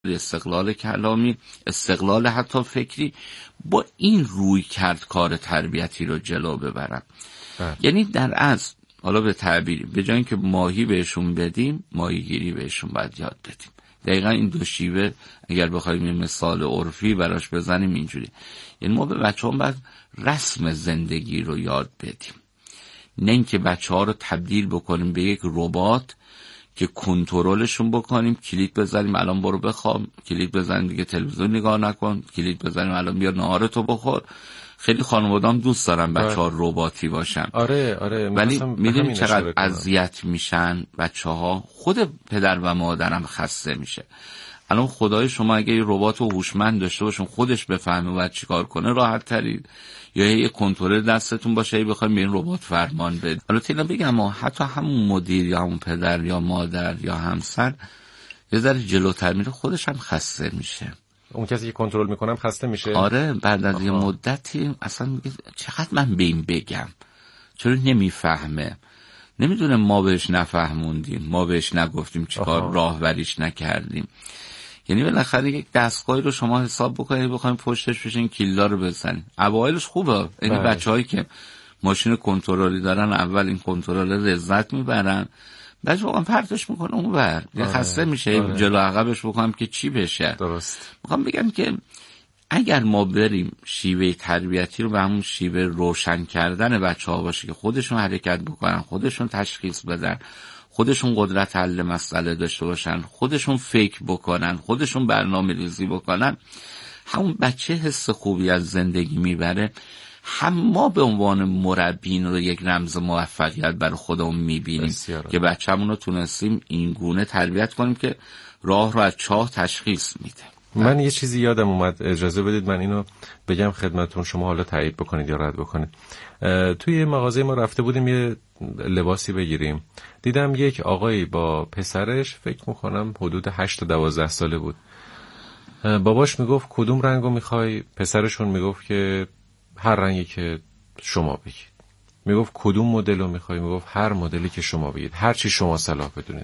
استقلال کلامی، استقلال حتی فکری، با این روی کرد کار تربیتی رو جلو ببرم. یعنی در اصل حالا به تعبیری به جای اینکه ماهی بهشون بدیم، ماهیگیری بهشون باید یاد بدیم. دقیقا این دو شیوه اگر بخوایم یه مثال عرفی براش بزنیم اینجوری، یعنی ما به بچه‌ها باید رسم زندگی رو یاد بدیم، نه اینکه بچه‌ها رو تبدیل بکنیم به یک ربات که کنترلشون بکنیم، کلید بزنیم الان برو بخواب، کلید بزنیم دیگه تلویزیون نگاه نکن، کلید بزنیم الان بیا نهارتو بخور. خیلی خانواده‌ام دوست دارن بچه‌ها رباتی باشن. آره ولی میدونی چقدر اذیت میشن بچه‌ها، خود پدر و مادرم خسته میشه. الان خدای شما اگه یه ربات هوشمند داشته باشون، خودش بفهمه و چیکار کنه، راحت ترید. یا یه کنترل دستتون باشه ای بخواید به این ربات فرمان بدید. البته اینا بگم ما حتی همون مدیر یا همون پدر یا مادر یا همسر یه ذره جلوتر میره، خودش هم خسته میشه. اون کسی که کنترل میکنم خسته میشه. آره بعد از یه مدتی اصلا میگه چقدر من به این بگم، چرا نمیفهمه، نمیدونه ما بهش نفهموندیم، ما بهش نگفتیم، چیکار راهبریش نکردیم. یعنی بالاخره یک دستگاهی رو شما حساب بکنید بخواید پشتش بشین کلیدا رو بزنید. اوایلش خوبه، یعنی بچه‌هایی که ماشین کنترلی دارن اول این کنترل لذت میبرن، بعد واقعا پرتش میکنه اونور، خسته میشه جلو عقبش بکنم که چی بشه. درست. میخوام بگم که اگر ما بریم شیوه تربیتی رو به همون شیوه روشن کردن بچه‌ها باشه که خودشون حرکت بکنن، خودشون تشخیص بدن، خودشون قدرت حل مسئله داشته باشن، خودشون فکر بکنن، خودشون برنامه‌ریزی بکنن، همون بچه حس خوبی از زندگی میبره. هم ما به عنوان مربیین رو یک رمز موفقیت برای خودمون میبینیم که بچه‌مون رو تونستیم این گونه تربیت کنیم که راه رو از چاه تشخیص میده. من یه چیزی یادم اومد، اجازه بدید من اینو بگم خدمتتون، شما حالا تایید بکنید یا رد بکنید. توی مغازه ما رفته بودیم یه لباسی بگیریم، دیدم یک آقایی با پسرش، فکر میکنم حدود 8 تا 12 ساله بود، باباش میگفت کدوم رنگو میخوای، پسرشون میگفت که هر رنگی که شما بگید. میگفت کدوم مدلو میخوای، میگفت هر مدلی که شما بگید، هر چی شما صلاح بدونید.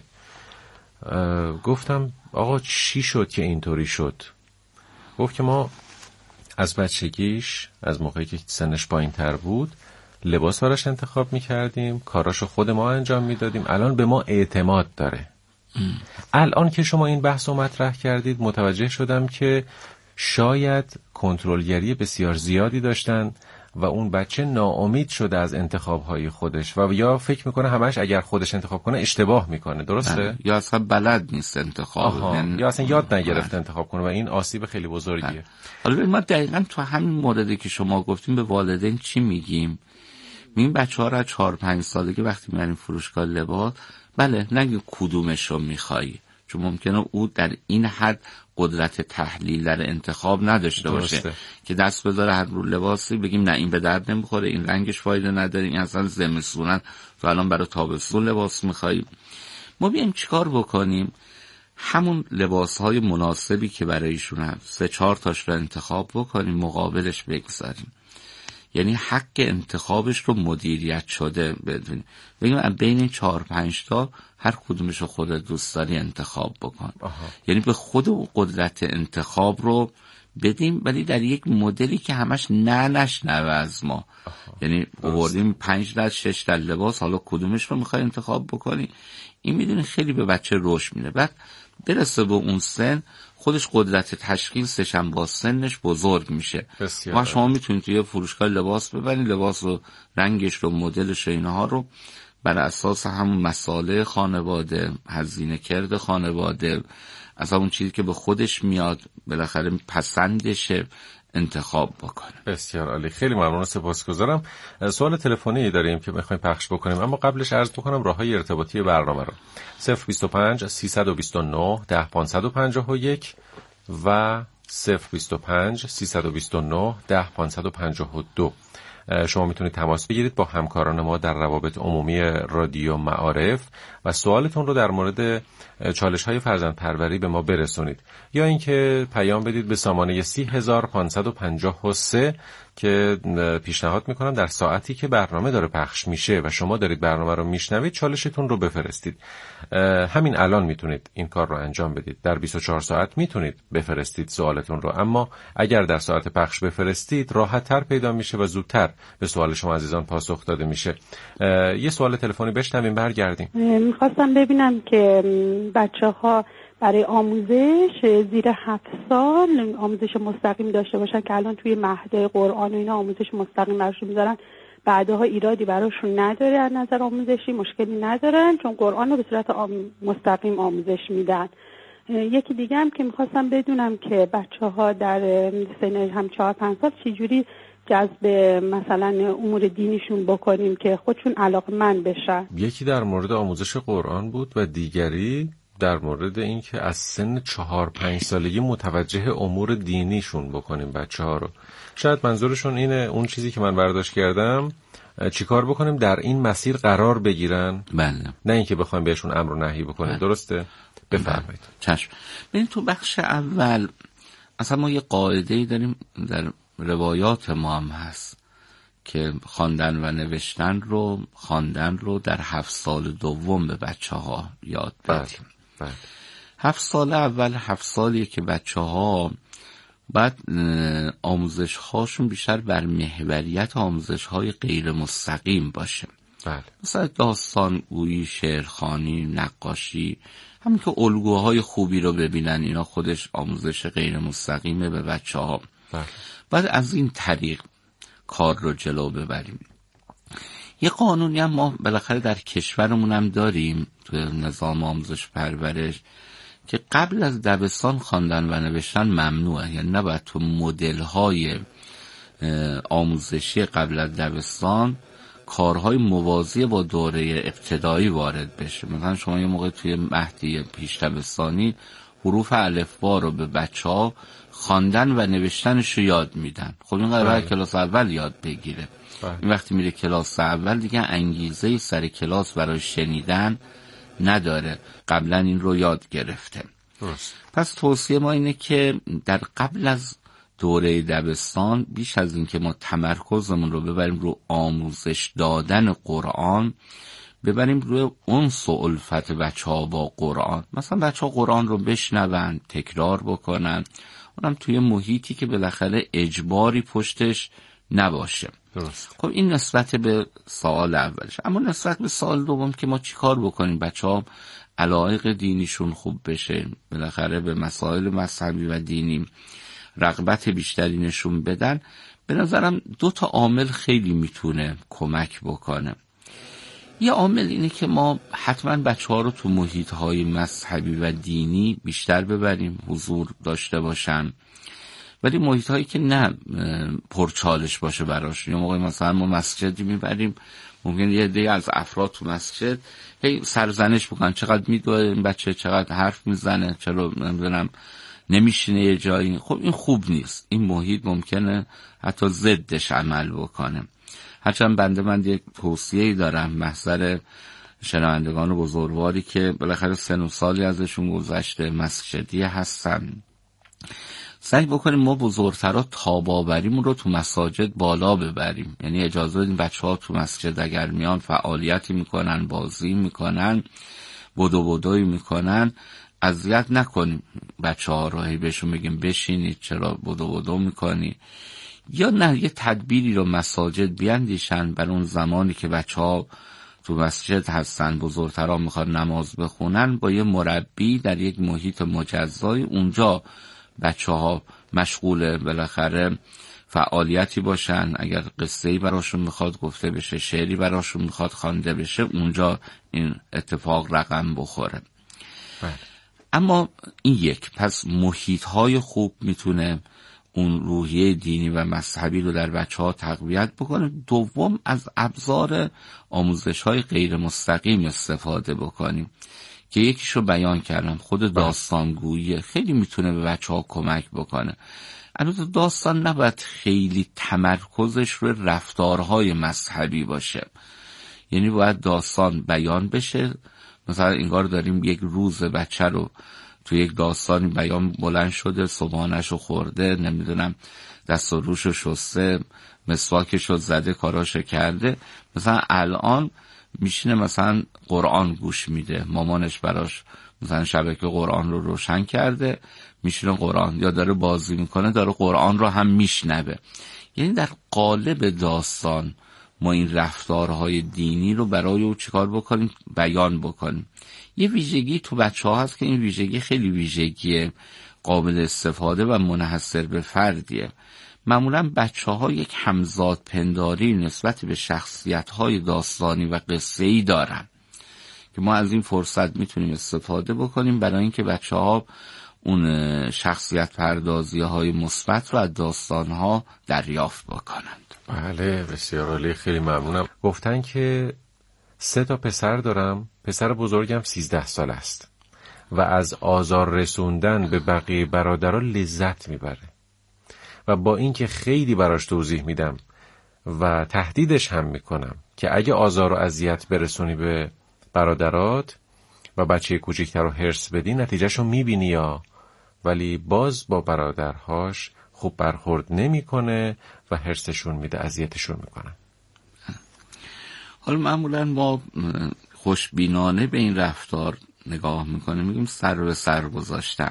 گفتم آقا چی شد که اینطوری شد؟ گفت که ما از بچگیش، از موقعی که سنش پایین تر بود، لباس براش انتخاب میکردیم، کاراشو خود ما انجام میدادیم، الان به ما اعتماد داره. الان که شما این بحث رو مطرح کردید متوجه شدم که شاید کنترلگری بسیار زیادی داشتن و اون بچه ناامید شده از انتخاب‌های خودش و یا فکر میکنه همش اگر خودش انتخاب کنه اشتباه میکنه. درسته؟ یا اصلا بلد نیست انتخاب، یا اصلا یاد نگرفته انتخاب کنه و این آسیب خیلی بزرگیه. حالا ما دقیقاً تو همین موردی که شما گفتیم به والدین چی میگیم؟ میگیم بچه‌ها را 4-5 سالگی وقتی میاریم فروشگاه لباس، بله نگید کدومش رو میخوای، چون ممکنه او در این حد قدرت تحلیل در انتخاب نداشته باشه که دست بذاره هر رو لباسی بگیم نه این به درد نمیخوره، این رنگش فایده نداره، این اصلا زمستونه تو الان برای تابستون لباس میخوای. ما بیایم چیکار بکنیم؟ همون لباسهای مناسبی که برایشون هست 3-4 تاش رو انتخاب بکنیم، مقابلش بگذاریم. یعنی حق انتخابش رو مدیریت شده بدونیم، بگیم بین 4-5 تا هر کدومش رو خودت دوست داری انتخاب بکن. یعنی به خود قدرت انتخاب رو بدیم، ولی در یک مدلی که همش نشنوه از ما. یعنی آوردیم 5 تا 6 تا لباس، حالا کدومش رو میخوای انتخاب بکنی، این میدونی خیلی به بچه رشد میده. بعد برسه به اون سن خودش قدرت تشخیصش هم با سنش بزرگ میشه و شما میتونید توی فروشگاه لباس ببرید، لباس رو رنگش رو مدلش و اینها رو بر اساس همون مسائل خانواده، هزینه کرده خانواده، از همون چیزی که به خودش میاد بالاخره پسندشه انتخاب بکنه. بسیار عالی، خیلی ممنون، سپاسگزارم. سوال تلفنی داریم که میخوایم پخش بکنیم، اما قبلش عرض بکنم راههای ارتباطی برنامه رو 025 329 10551 و 025 329 10552. شما میتونید تماس بگیرید با همکاران ما در روابط عمومی رادیو معارف و سوالتون رو در مورد چالش‌های فرزندپروری به ما برسونید، یا اینکه پیام بدید به سامانه 30553 که پیشنهاد میکنم در ساعتی که برنامه داره پخش میشه و شما دارید برنامه رو میشنوید چالشتون رو بفرستید. همین الان میتونید این کار رو انجام بدید. در 24 ساعت میتونید بفرستید سوالتون رو، اما اگر در ساعت پخش بفرستید راحت تر پیدا میشه و زودتر به سوال شما عزیزان پاسخ داده میشه. یه سوال تلفنی بشنویم برگردیم. میخواستم ببینم که بچه‌ها برای آموزش زیر 7 سال آموزش مستقیم داشته باشن که الان توی مهد قرآن و اینا آموزش مستقیم براشون میذارن، بعدها ایرادی براشون نداره، از نظر آموزشی مشکلی ندارن چون قرآن رو به صورت مستقیم آموزش میدن. یکی دیگه هم که میخواستم بدونم که بچه‌ها در سن هم 4-5 سال چجوری جذب مثلا امور دینیشون بکنیم که خودشون علاقه‌مند بشن. یکی در مورد آموزش قرآن بود و دیگری در مورد این که از سن 4-5 سالگی متوجه امور دینیشون بکنیم بچه‌ها رو. شاید منظورشون اینه اون چیزی که من برداشت کردم چیکار بکنیم در این مسیر قرار بگیرن. بله. نه اینکه بخوایم بهشون امر و نهی بکنیم. بله. درسته؟ بفرمایید. چشم. ببین تو بخش اول اصلا ما یه قاعده‌ای داریم در روایات ما هم هست که خواندن و نوشتن رو در 7 سال دوم به بچه‌ها یاد بدیم. بله. 7 سال اول 7 سالیه که بچه‌ها بعد آموزش هاشون بیشتر بر محوریت آموزش های غیر مستقیم باشه. بله. مثلا داستان گویی، شعرخوانی، نقاشی، همین که الگوهای خوبی رو ببینن، اینا خودش آموزش غیر مستقیمه به بچه‌ها. بله. بعد از این طریق کار رو جلو ببریم. یه قانونی هم ما بالاخره در کشورمون هم داریم تو نظام آموزش پرورش که قبل از دبستان خواندن و نوشتن ممنوعه، یعنی نباید تو مدل‌های آموزشی قبل از دبستان کارهای موازی با دوره ابتدایی وارد بشه. مثلا شما یه موقع توی مهدی پیش دبستانی حروف الفبا رو به بچه‌ها خواندن و نوشتنش رو یاد میدن. خب این قراره کلاس اول یاد بگیره. این وقتی میره کلاس اول دیگه انگیزه سر کلاس برای شنیدن نداره، قبلا این رو یاد گرفته. پس توصیه ما اینه که در قبل از دوره دبستان بیش از این که ما تمرکزمون رو ببریم رو آموزش دادن قرآن، ببریم روی انس و الفت بچه‌ها با قرآن. مثلا بچه‌ها قرآن رو بشنون، تکرار بکنن، اونم توی محیطی که بالاخره اجباری پشتش نباشه. درست. خب این نسبت به سوال اولش. اما نسبت به سوال دوم که ما چی کار بکنیم بچه‌ها علایق دینیشون خوب بشه، بالاخره به مسائل مذهبی و دینی رغبت بیشتری نشون بدن، به نظرم 2 عامل خیلی میتونه کمک بکنه. یه عامل اینه که ما حتما بچه‌ها رو تو محیط‌های مذهبی و دینی بیشتر ببریم، حضور داشته باشن، ولی محیط‌هایی که نه پرچالش باشه براش. یا موقعی مثلا ما مسجدی میبریم، ممکن یه عده از افراد تو مسجد هی سرزنش بکنن، چقدر میدوه این بچه، چقدر حرف میزنه، چرا نمیدونم نمیشینه یه جایی. خب این خوب نیست. این محیط ممکنه حتی ضدش عمل بکنه. هرچند بنده من یک توصیه‌ای دارم محضر شنوندگان بزرگواری که بالاخره سن و سالی ازشون گذشته، مسجدی هستن، سعی بکنیم ما بزرگترها تاباوریمون رو تو مساجد بالا ببریم. یعنی اجازه بدیم بچه‌ها تو مسجد اگر میان فعالیتی میکنن، بازی میکنن، بدوی میکنن، اذیت نکنیم بچه‌ها رو، هی بهشون بگیم بشینید چرا بدو میکنی. یا نه، یه تدبیری رو مساجد بیاندیشن برای اون زمانی که بچه‌ها تو مسجد هستن، بزرگترها میخواد نماز بخونن، با یه مربی در یک محیط مجزای اونجا بچه‌ها مشغول بالاخره فعالیتی باشن. اگر قصه‌ای براشون میخواد گفته بشه، شعری براشون میخواد خوانده بشه، اونجا این اتفاق رقم بخوره. اما این یک، پس محیط‌های خوب میتونه اون روحیه دینی و مذهبی رو در بچه‌ها تقویت بکنه. دوم، از ابزار آموزش‌های غیر مستقیم استفاده بکنیم که یکیشو بیان کردم، خود داستانگویی خیلی میتونه به بچه‌ها کمک بکنه. البته داستان نباید خیلی تمرکزش روی رفتارهای مذهبی باشه، یعنی باید داستان بیان بشه، مثلا انگار داریم یک روز بچه رو تو یک داستانی بیان بلند شده، صبحانه‌شو خورده، نمیدونم دست و روشو شسته، مسواکشو زده، کاراشو کرده، مثلا الان میشینه مثلا قرآن گوش میده، مامانش براش مثلا شبکه قرآن رو روشن کرده، میشینه قرآن، یا داره بازی میکنه داره قرآن رو هم میشنوه. یعنی در قالب داستان ما این رفتارهای دینی رو برای او چیکار بکنیم؟ بیان بکنیم. یه ویژگی تو بچه ها هست که این ویژگی خیلی ویژگی قابل استفاده و منحصر به فردیه. معمولا بچه ها یک همزاد پنداری نسبت به شخصیت های داستانی و قصه‌ای دارن که ما از این فرصت میتونیم استفاده بکنیم برای اینکه بچه ها اون شخصیت پردازی های مثبت رو از داستان ها دریافت بکنند. بله بسیار عالی، خیلی ممنونم. گفتن که 3 پسر دارم، پسر بزرگم 13 سال است و از آزار رسوندن به بقیه برادرها لذت میبره و با اینکه خیلی براش توضیح میدم و تهدیدش هم میکنم که اگه آزار و اذیت برسونی به برادرات و بچه کوچیکتر رو هرس بدی نتیجهشو میبینی یا، ولی باز با برادرهاش خوب برخورد نمیکنه و هرسشون میده، اذیتشون میکنه. حالا معمولا ما خوشبینانه به این رفتار نگاه میکنیم، میگیم سر به سر گذاشتن.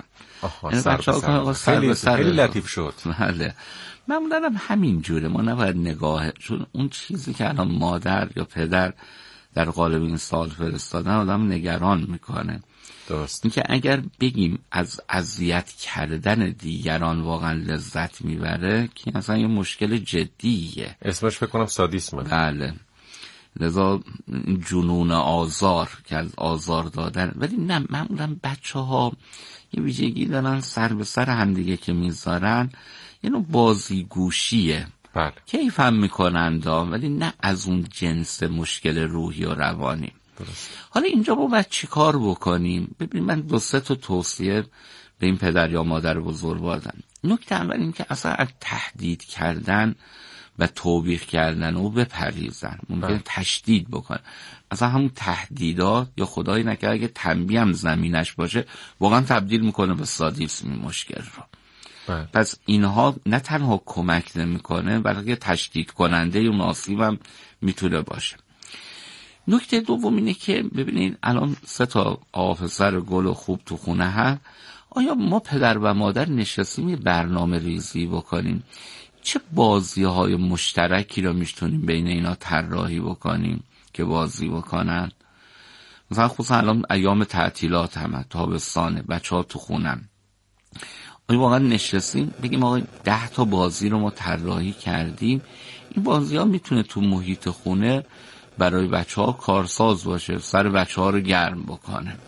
خیلی لطیف شد. بله معمولا هم همین جوره، ما نباید نگاه، چون اون چیزی که الان مادر یا پدر در قالب این سال فرستادن آدم نگران میکنه. درست. این که اگر بگیم از اذیت کردن دیگران واقعا لذت میبره که مثلا یه مشکل جدیه، اسمش فکر کنم سادیسمه. بله، لذا جنون آزار که از آزار دادن. ولی نه، معمولا بچه ها یه ویژگی دارن سر به سر همدیگه که میذارن، یه نوع بازیگوشیه. بله. کیف هم میکنند ولی نه از اون جنس مشکل روحی و روانی. درست. حالا اینجا باید چی کار بکنیم؟ ببین من 2-3 توصیه به این پدر یا مادر بزرگوار دارم. نکته اول این که اصلا از تهدید کردن و توبیخ کردن او بپریزن. ممکنه تشدید بکنه، اصلا همون تهدیدات یا خدایی نکنه اگه تنبیه هم زمینش باشه واقعا تبدیل میکنه به سادیسم مشکل رو. پس اینها نه تنها کمک نمیکنه بلکه تشدید کننده اون آسیب هم میتونه باشه. نکته دوم اینه که ببینید الان 3 آفسر گل و خوب تو خونه هست. آیا ما پدر و مادر نشستیم برنامه ریزی بکنیم چه بازی‌های مشترکی رو میتونیم بین اینا طراحی بکنیم که بازی بکنن؟ مثلا خصوصا الان ایام تعطیلات هم تابستانه، بچه‌ها تو خونن. آیا واقعا نشستیم بگیم آقا 10 بازی رو ما طراحی کردیم، این بازی‌ها میتونه تو محیط خونه برای بچه‌ها کارساز باشه، سر بچه‌ها رو گرم بکنه.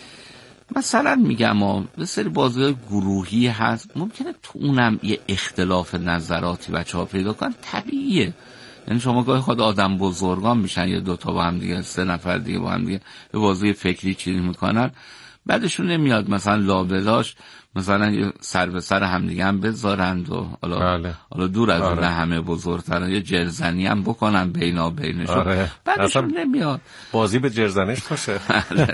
مثلا میگم یه سری بازی‌های گروهی هست، ممکنه تو اونم یه اختلاف نظراتی بچه‌ها پیدا کنن، طبیعیه. یعنی شما گاهی خود آدم بزرگان میشن، یه 2 با هم دیگه، 3 نفر دیگه با هم دیگه یه بازی فکری چیزی میکنن، بعدشون نمیاد مثلا لابلاش مثلا یه سر به سر همدیگه هم بذارند و حالا دور از اون همه بزرگترن یه جرزنی هم بکنن بینشون. بعدشون نمیاد بازی به جرزنش باشه.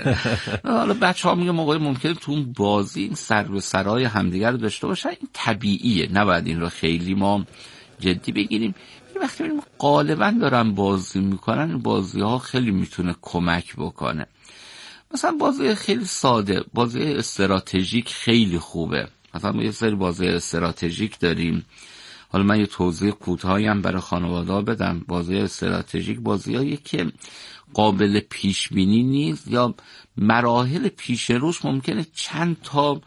حالا بچه‌ها میگه موقعی ممکنه تو اون بازی این سر به سرای همدیگه رو داشته باشن، این طبیعیه، نباید این رو خیلی ما جدی بگیریم. وقتی ببینیم غالبا دارن بازی میکنن، بازی ها خیلی میتونه کمک بکنه. مثلا بازی خیلی ساده، بازی استراتژیک خیلی خوبه. مثلا ما یه سری بازی استراتژیک داریم، حالا من یه توضیح کوتاهی هم برای خانواده‌ها بدم. بازی استراتژیک بازیایی که قابل پیش بینی نیست یا مراحل پیش روش ممکنه چند تا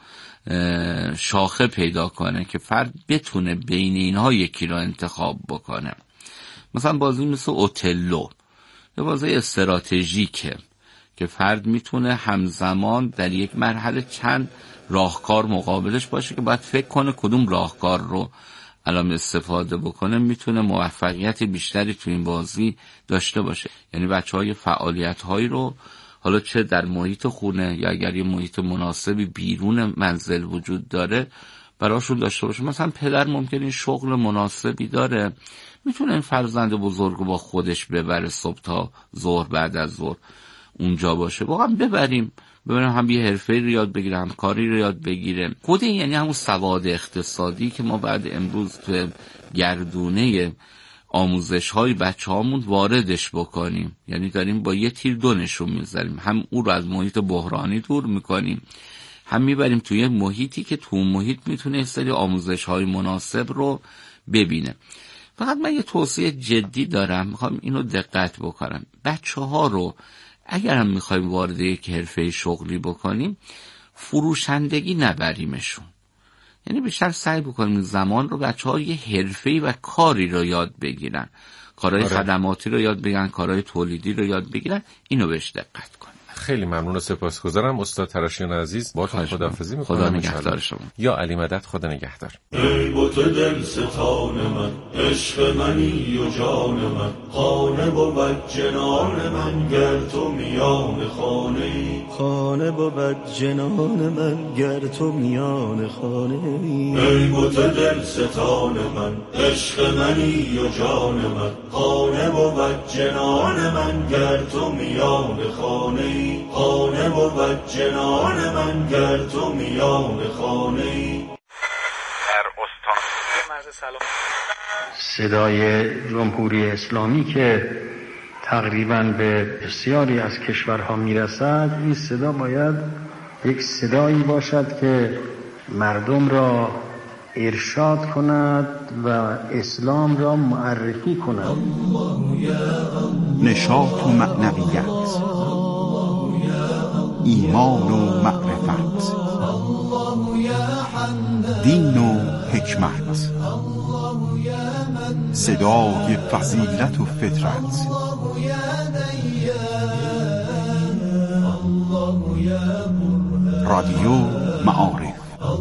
شاخه پیدا کنه که فرد بتونه بین اینها یکی را انتخاب بکنه. مثلا بازی مثل اوتلو، یه بازی استراتژیکه که فرد میتونه همزمان در یک مرحله چند راهکار مقابلش باشه که باید فکر کنه کدوم راهکار رو الان استفاده بکنه، میتونه موفقیت بیشتری تو این بازی داشته باشه. یعنی بچه‌ها فعالیت‌هایی رو حالا چه در محیط خونه یا اگر یه محیط مناسبی بیرون منزل وجود داره براشون داشته باشه. مثلا پدر ممکنه شغل مناسبی داره، میتونه این فرزند بزرگ رو با خودش ببره صبح تا ظهر، بعد از ظهر اونجا باشه، واقعا ببریم ببینم هم یه حرفه‌ای رو یاد بگیره، هم کاری رو یاد بگیره. خود این یعنی همون سواد اقتصادی که ما بعد امروز تو گردونه آموزش‌های بچه‌هامون واردش بکنیم. یعنی داریم با یه تیر دو نشون می‌ذاریم، هم اون رو از محیط بحرانی دور می‌کنیم، هم میبریم توی محیطی که تو محیط میتونه یه سری آموزش‌های مناسب رو ببینه. فقط من یه توصیه جدی دارم، میخوام اینو دقت بکنم. بچه‌ها رو اگر هم میخوایم وارد یک حرفه شغلی بکنیم، فروشندگی نبریمشون. یعنی بیشتر سعی بکنیم زمان رو بچه‌ها یه حرفه‌ای و کاری رو یاد بگیرن، کارهای خدماتی رو یاد بگیرن، کارهای تولیدی رو یاد بگیرن. اینو بهش دقت کنیم. خیلی ممنون و سپاسگزارم استاد تراشیان عزیز. با خداحافظی می‌کنم. خدا نگهدار شما. یا علی مدد. خدا نگهدار. ای بت دل ستان من، عشق منی و جان من، خانه بود جنان من گر تو میان خانه ای، خانه بود جنان من گر تو میان خانه ای. ای بت دل ستان من، عشق منی و جان من، خانه بود جنان من گر تو میان خانه ای، خانه بود جنان من گر تو میان خانه ای. در استان مرز سلام صدای جمهوری اسلامی که تقریباً به بسیاری از کشورها میرسد، این صدا باید یک صدایی باشد که مردم را ارشاد کند و اسلام را معرفی کند. نشاط و معنویت، ایمان و معرفت، دین و حکمت، صدای فضیلت و فطرت، رادیو معارف.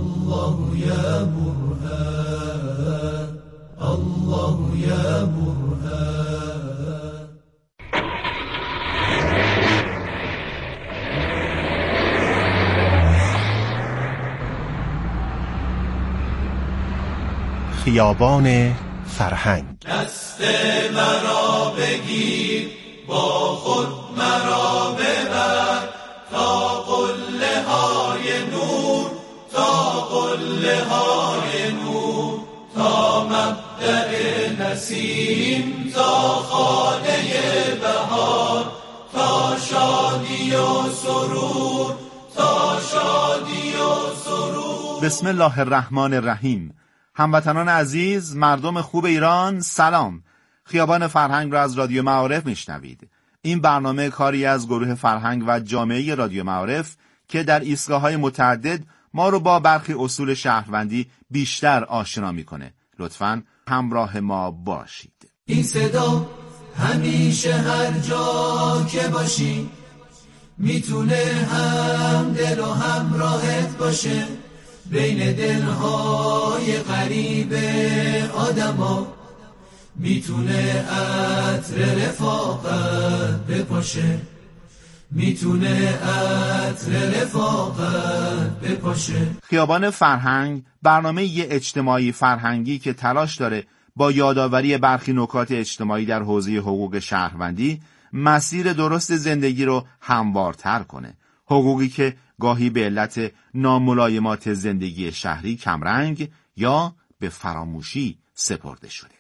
خیابان فرهنگ. دست مرا بگیر، با خود مرا ببر، تا قله های نور، تا قله های نور، تا مبدأ نسیم، تا خانه بهار، تا شادی و سرور، تا شادی و سرور. بسم الله الرحمن الرحیم. هموطنان عزیز، مردم خوب ایران، سلام. خیابان فرهنگ را از رادیو معارف میشنوید. این برنامه کاری از گروه فرهنگ و جامعه رادیو معارف که در ایستگاه‌های متعدد ما رو با برخی اصول شهروندی بیشتر آشنا میکنه. لطفاً همراه ما باشید. این صدا همیشه هر جا که باشی میتونه هم دل و همراهت باشه، بین دلهای غریب آدما میتونه عطر رفاقت بپاشه، میتونه عطر رفاقت بپاشه. خیابان فرهنگ برنامه یه اجتماعی فرهنگی که تلاش داره با یادآوری برخی نکات اجتماعی در حوزه حقوق شهروندی مسیر درست زندگی رو هموارتر کنه. حقوقی که گاهی به علت ناملایمات زندگی شهری کمرنگ یا به فراموشی سپرده شده.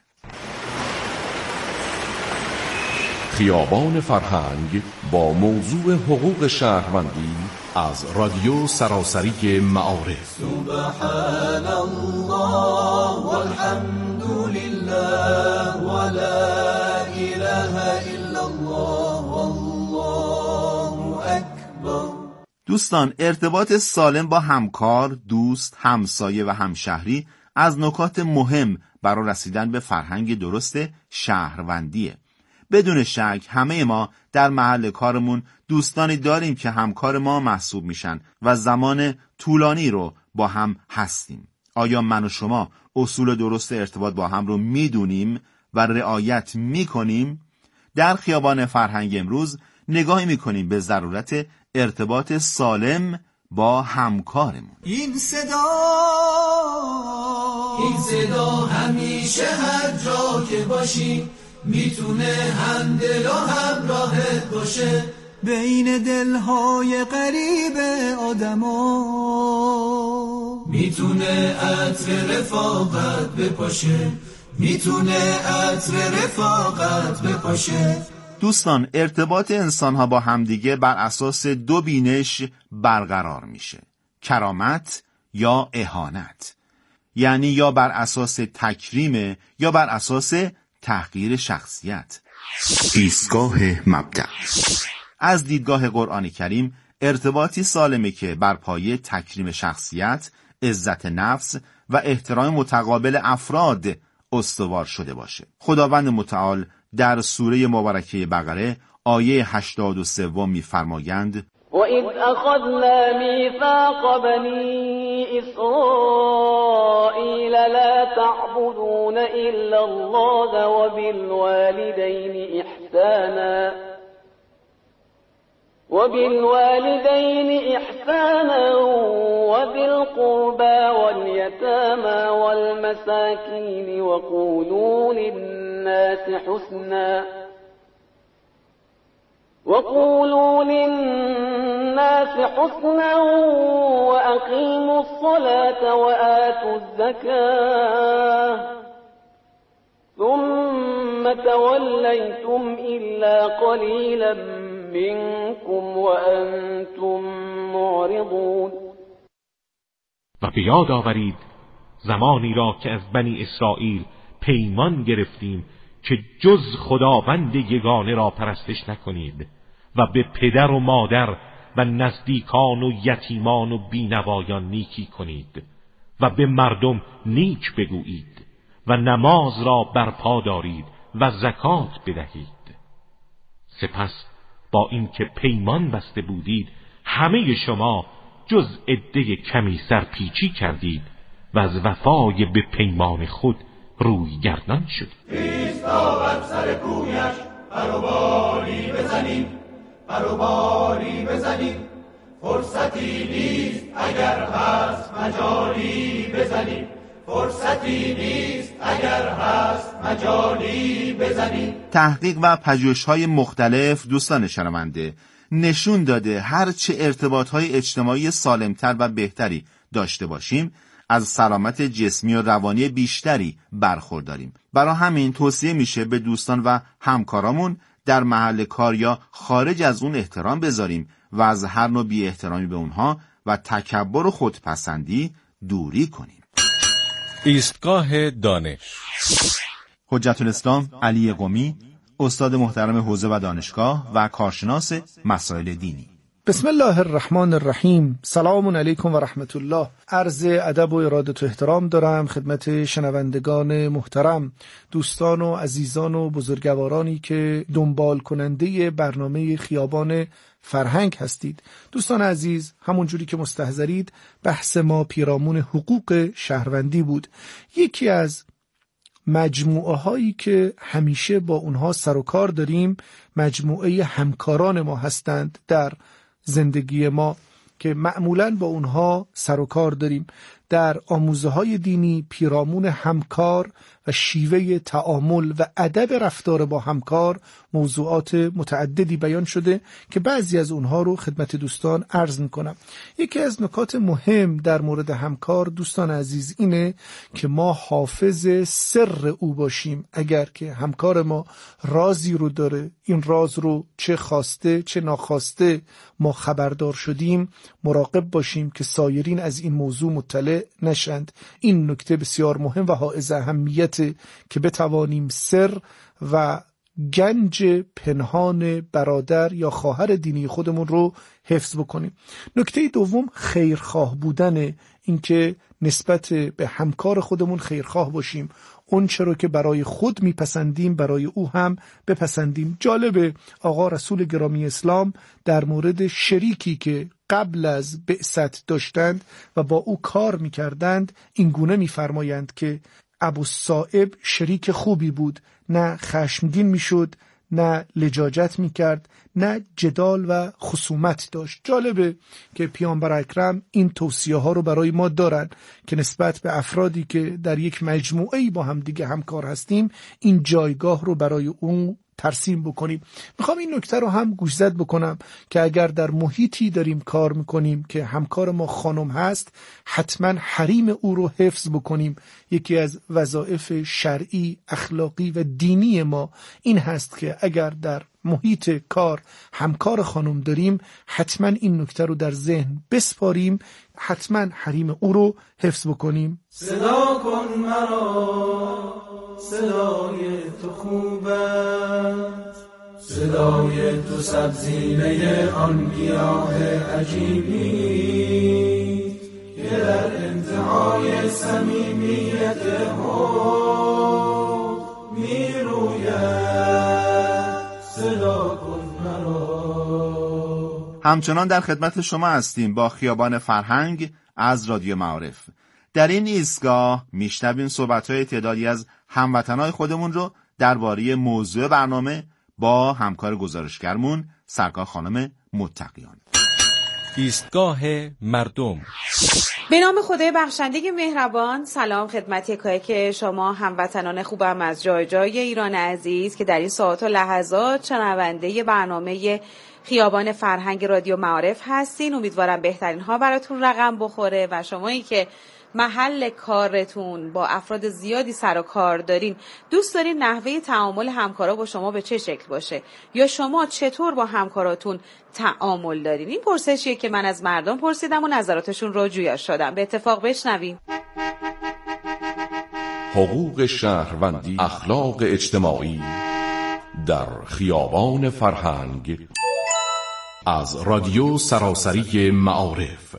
خیابان فرهنگ با موضوع حقوق شهروندی از رادیو سراسری معارف. سبحان الله والحمد لله ولا اله الا الله والله اکبر. دوستان، ارتباط سالم با همکار، دوست، همسایه و همشهری از نکات مهم برای رسیدن به فرهنگ درست شهروندیه. بدون شک همه ما در محل کارمون دوستانی داریم که همکار ما محسوب میشن و زمان طولانی رو با هم هستیم. آیا من و شما اصول درست ارتباط با هم رو میدونیم و رعایت میکنیم؟ در خیابان فرهنگ امروز نگاهی میکنیم به ضرورت ارتباط سالم با همکارمون. این صدا همیشه هر جا که باشی میتونه هم دل و همراهت باشه، بین دلهای غریب آدما. میتونه عطر رفاقت بپاشه، میتونه عطر رفاقت بپاشه. دوستان، ارتباط انسان‌ها با همدیگه بر اساس دو بینش برقرار میشه: کرامت یا اهانت. یعنی یا بر اساس تکریم یا بر اساس تحقیر شخصیت. ایستگاه مبدأ. از دیدگاه قرآن کریم ارتباطی سالمه که بر پایه تکریم شخصیت، عزت نفس و احترام متقابل افراد استوار شده باشه. خداوند متعال در سوره مبارکه بقره آیه 83 می‌فرمایند: وَإِذْ أَخَذْنَا مِيثَاقَ بَنِي إِسْرَائِيلَ لَا تَعْبُدُونَ إِلَّا اللَّهَ وَبِالْوَالِدَيْنِ إِحْسَانًا وَذِي الْقُرْبَى وَالْيَتَامَى وَالْمَسَاكِينِ وَقُولُوا لِلنَّاسِ حُسْنًا وَأَقِيمُوا الصَّلَاةَ وَآتُوا الزَّكَاةَ ثُمَّ تَوَلَّيْتُمْ إِلَّا قَلِيلًا منكم وأنتم معرضون. و به یاد آورید زمانی را که از بنی اسرائیل پیمان گرفتیم که جز خداوند یگانه را پرستش نکنید و به پدر و مادر و نزدیکان و یتیمان و بینوایان نیکی کنید و به مردم نیک بگویید و نماز را برپا دارید و زکات بدهید. سپس با اینکه پیمان بسته بودید همه شما جز عده کمی سرپیچی کردید و از وفای به پیمان خود روی گردان شدید. ایستا بر سر کویش بروباری بزنیم فرصتی نیست اگر هست مجالی بزنیم تحقیق و پژوهش‌های مختلف دوستان شنونده نشون داده هرچه ارتباط‌های اجتماعی سالمتر و بهتری داشته باشیم از سلامت جسمی و روانی بیشتری برخورداریم. برای همین توصیه میشه به دوستان و همکارامون در محل کار یا خارج از اون احترام بذاریم و از هر نوع بی احترامی به اونها و تکبر و خودپسندی دوری کنیم. ایستگاه دانش. حجت الاسلام علی قمی، استاد محترم حوزه و دانشگاه و کارشناس مسائل دینی. بسم الله الرحمن الرحیم. سلام علیکم و رحمت الله. عرض ادب و ارادت و احترام دارم خدمت شنوندگان محترم، دوستان و عزیزان و بزرگوارانی که دنبال کننده برنامه خیابان فرهنگ هستید. دوستان عزیز، همون جوری که مستحضرید بحث ما پیرامون حقوق شهروندی بود. یکی از مجموعه هایی که همیشه با اونها سر و کار داریم مجموعه همکاران ما هستند در زندگی ما که معمولاً با اونها سر و کار داریم. در آموزه های دینی پیرامون همکار و شیوه تعامل و ادب رفتار با همکار موضوعات متعددی بیان شده که بعضی از اونها رو خدمت دوستان عرض میکنم. یکی از نکات مهم در مورد همکار دوستان عزیز اینه که ما حافظ سر او باشیم. اگر که همکار ما رازی رو داره، این راز رو چه خواسته چه ناخواسته ما خبردار شدیم، مراقب باشیم که سایرین از این موضوع مطلع نشند. این نکته بسیار مهم و حائز اهمیت که بتوانیم سر و گنج پنهان برادر یا خواهر دینی خودمون رو حفظ بکنیم. نکته دوم خیرخواه بودن، اینکه نسبت به همکار خودمون خیرخواه باشیم، اون چرا که برای خود میپسندیم برای او هم بپسندیم. جالبه آقا رسول گرامی اسلام در مورد شریکی که قبل از بعثت داشتند و با او کار میکردند این گونه میفرمایند که ابوالصائب شریک خوبی بود، نه خشمگین میشد، نه لجاجت میکرد، نه جدال و خصومت داشت. جالبه که پیامبر اکرم این توصیه ها رو برای ما دارن که نسبت به افرادی که در یک مجموعه‌ای با هم دیگه همکار هستیم این جایگاه رو برای اون ترسیم بکنیم. میخوام این نکته رو هم گوشزد بکنم که اگر در محیطی داریم کار میکنیم که همکار ما خانم هست، حتما حریم او رو حفظ بکنیم. یکی از وظایف شرعی، اخلاقی و دینی ما این هست که اگر در محیط کار همکار خانم داریم حتما این نکته رو در ذهن بسپاریم، حتما حریم او رو حفظ بکنیم. صدا کن مرا، صدای تو خوبت، صدای تو سبزینه آن گیاه عجیبی که در انتهای صمیمیت حب میروید. صدا کن مرا. همچنان در خدمت شما هستیم با خیابان فرهنگ از رادیو معارف. در این ایستگاه میشنویم صحبت‌های تعدادی از هموطنای خودمون رو درباره موضوع برنامه با همکار گزارشگرمون سرکار خانم متقیان. ایستگاه مردم. به نام خدای بخشنده مهربان. سلام خدمت یکایک شما هموطنان خوبم از جای جای ایران عزیز که در این ساعات و لحظات شنونده برنامه خیابان فرهنگ رادیو معارف هستین. امیدوارم بهترین ها براتون رقم بخوره و شمایی که محل کارتون با افراد زیادی سر و کار دارین، دوست دارین نحوه تعامل همکارا با شما به چه شکل باشه یا شما چطور با همکاراتون تعامل دارین؟ این پرسشیه که من از مردم پرسیدم و نظراتشون رو جویا شدم. به اتفاق بشنویم. حقوق شهروندی، اخلاق اجتماعی در خیابان فرهنگ از رادیو سراسری معارف.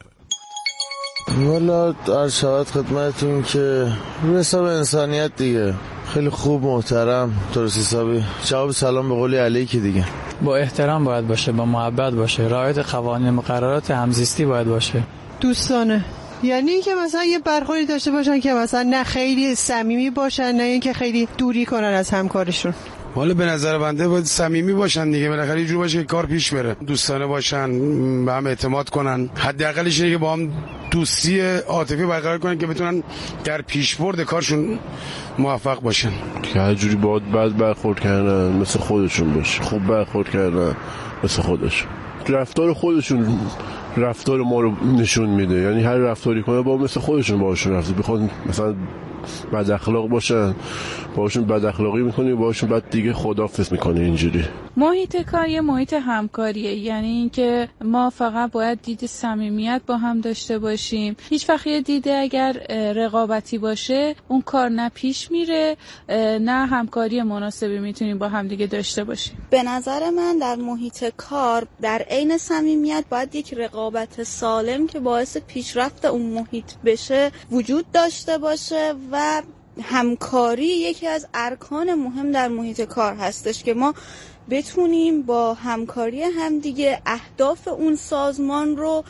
والا عرض شود خدمتتون که روی حساب انسانیت دیگه خیلی خوب، محترم، درست حسابی جواب سلام به قولی علیک دیگه. با احترام باید باشه، با محبت باشه، رعایت قوانین مقررات همزیستی باید باشه. دوستانه، یعنی اینکه مثلا یه برخوردی داشته باشن که مثلا نه خیلی صمیمی باشن نه اینکه خیلی دوری کنن از همکارشون. حالا به نظر بنده باید صمیمی باشن دیگه، بالاخره یه جور باشه که کار پیش بره، دوستانه باشن، به هم اعتماد کنن، حداقلش اینه که با هم دوستی عاطفی برقرار کنن که بتونن در پیشبرد کارشون موفق باشن. که هر جوری باید بد برخورد کردن مثل خودشون باشه، خوب برخورد کردن مثل خودشون. رفتار خودشون رفتار ما رو نشون میده، یعنی هر رفتاری کنه با مثل خودشون باشون رفتار. بخواد مثلا بد اخلاق باشن باشون بد اخلاقی میکنی، باشون بعد دیگه خداحافظ میکنی. اینجوری محیط کار یه محیط همکاریه، یعنی اینکه ما فقط باید دید صمیمیت با هم داشته باشیم. هیچ وقت یه دیده اگر رقابتی باشه اون کار نه پیش میره نه همکاری مناسبی میتونیم با هم دیگه داشته باشیم. به نظر من در محیط کار در عین صمیمیت باید یک رقابت سالم که باعث پیشرفت اون محیط بشه وجود داشته باشه و همکاری یکی از ارکان مهم در محیط کار هستش که ما بتونیم با همکاری همدیگه اهداف اون سازمان رو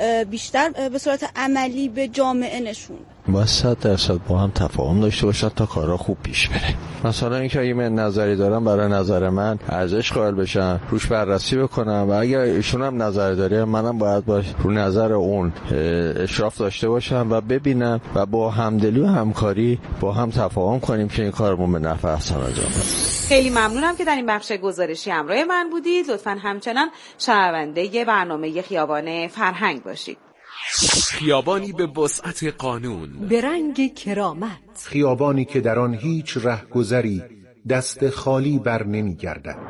بیشتر به صورت عملی به جامعه نشون. باید 100% با هم تفاهم داشته باشن تا کارا خوب پیش بره. مثلا اینکه اگه من نظری دارم برای نظر من ارزش قائل بشن، روش بررسی بکنم و اگر ایشون هم نظر داره منم باید با رو نظر اون اشراف داشته باشم و ببینم و با همدلی و همکاری با هم تفاهم کنیم که این کارمون به نفع احسن انجام بشه. خیلی ممنونم که در این بخش گزارشی همراه من بودید. لطفاً همچنان شنونده برنامه خیابان فرهنگ باشید. خیابانی به وسعت قانون، به رنگ کرامت، خیابانی که در آن هیچ رهگذری دست خالی بر نمی‌گردد.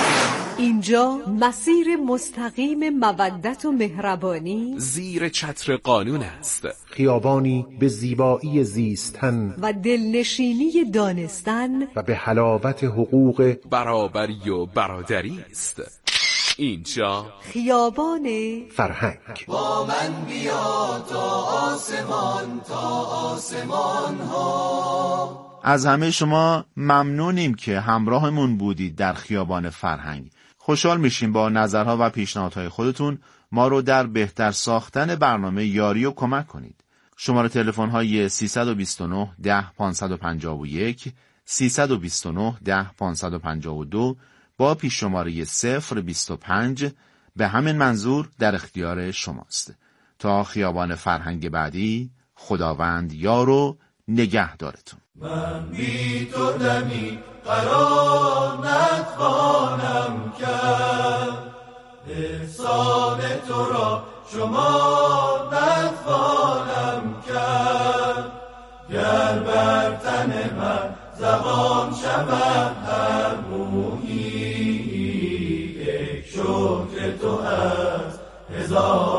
اینجا مسیر مستقیم مودت و مهربانی زیر چتر قانون است. خیابانی به زیبایی زیستن و دلنشینی دانستن و به حلاوت حقوق برابری و برادری است. اینجا خیابان فرهنگ. با من بیا تا آسمان ها. از همه شما ممنونیم که همراهمون بودید در خیابان فرهنگ. خوشحال میشیم با نظرها و پیشنهادهای خودتون ما رو در بهتر ساختن برنامه یاری و کمک کنید. شماره تلفن های 329 10 551 329 10 552 با پیش شماره 025 به همین منظور در اختیار شماست. تا خیابان فرهنگ بعدی، خداوند یار و نگهدارتون. من بی تو دمی قرار نتوانم کرد، احسان تو را شما نتوانم کرد. گر بر تن من زبان شود هر مویی، یک شکر تو از هزار